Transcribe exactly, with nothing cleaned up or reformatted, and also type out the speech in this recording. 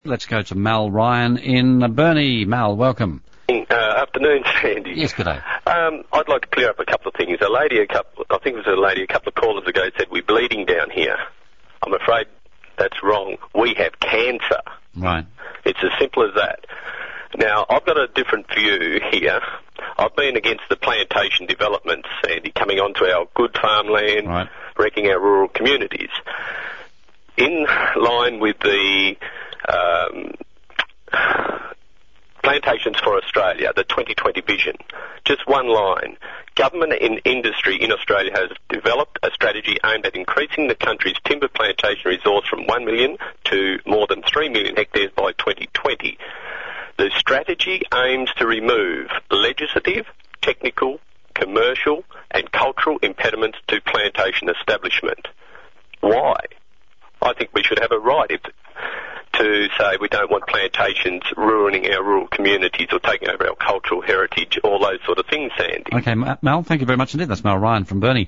Let's go to Mal Ryan in uh, Burnie. Mal, welcome. Uh, afternoon, Sandy. Yes, good day. Um, I'd like to clear up a couple of things. A lady, a couple, I think it was a lady a couple of callers ago said we're bleeding down here. I'm afraid that's wrong. We have cancer. Right. It's as simple as that. Now, I've got a different view here. I've been against the plantation developments, Sandy, coming onto our good farmland, right. wrecking our rural communities. In line with the um, Plantations for Australia, the twenty twenty vision, just one line. Government and industry in Australia has developed a strategy aimed at increasing the country's timber plantation resource from one million to more than three million hectares by twenty twenty. The strategy aims to remove legislative, technical, commercial and cultural impediments to plantation establishment. Why? I think we should have a right if, to say we don't want plantations ruining our rural communities or taking over our cultural heritage, all those sort of things, Sandy. Okay, Mal, thank you very much indeed. That's Mal Ryan from Burnie.